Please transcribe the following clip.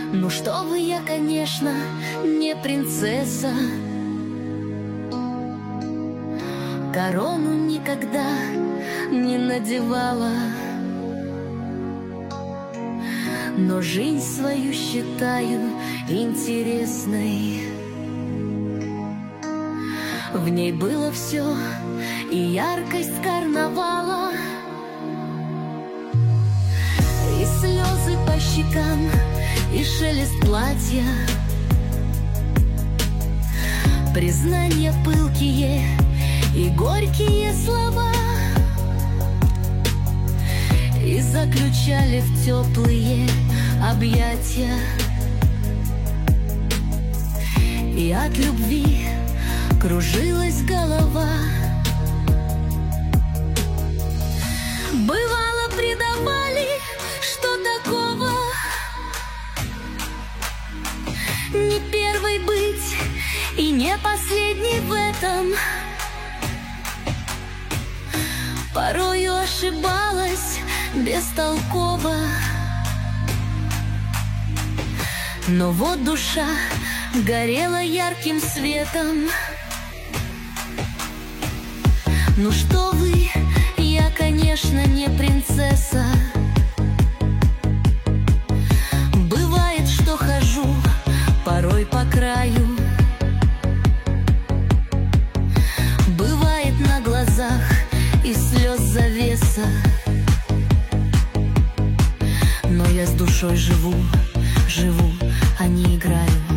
Ну что вы, я, конечно, не принцесса. Корону никогда не надевала, но жизнь свою считаю интересной. В ней было все, и яркость карнавала, и слезы по щекам, и шелест платья, признания пылкие и горькие слова, и заключали в теплые объятия. И от любви кружилась голова. Бывало, предавали, что такого, не первый быть и не последний в этом. Порою ошибалась бестолково, но вот душа горела ярким светом. Ну что вы, я, конечно, не принцесса. Бывает, что хожу порой по краю, бывает на глазах и слез завеса, но я с душой живу, а не играю.